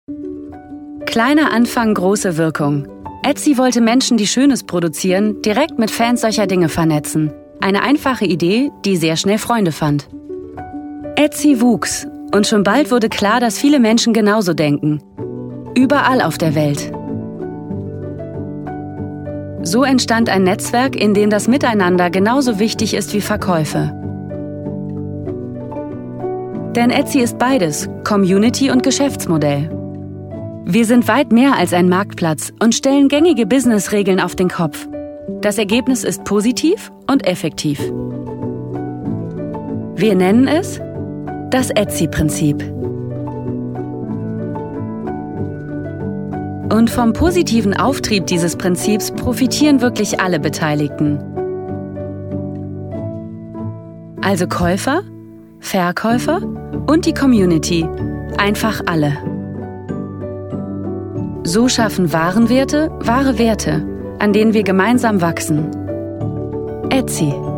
Kleiner Anfang, große Wirkung. Etsy wollte Menschen, die Schönes produzieren, direkt mit Fans solcher Dinge vernetzen. Eine einfache Idee, die sehr schnell Freunde fand. Etsy wuchs und schon bald wurde klar, dass viele Menschen genauso denken. Überall auf der Welt. So entstand ein Netzwerk, in dem das Miteinander genauso wichtig ist wie Verkäufe. Denn Etsy ist beides, Community und Geschäftsmodell. Wir sind weit mehr als ein Marktplatz und stellen gängige Business-Regeln auf den Kopf. Das Ergebnis ist positiv und effektiv. Wir nennen es das Etsy-Prinzip. Und vom positiven Auftrieb dieses Prinzips profitieren wirklich alle Beteiligten. Also Käufer, Verkäufer und die Community. Einfach alle. So schaffen Warenwerte wahre Werte, an denen wir gemeinsam wachsen. Etsy.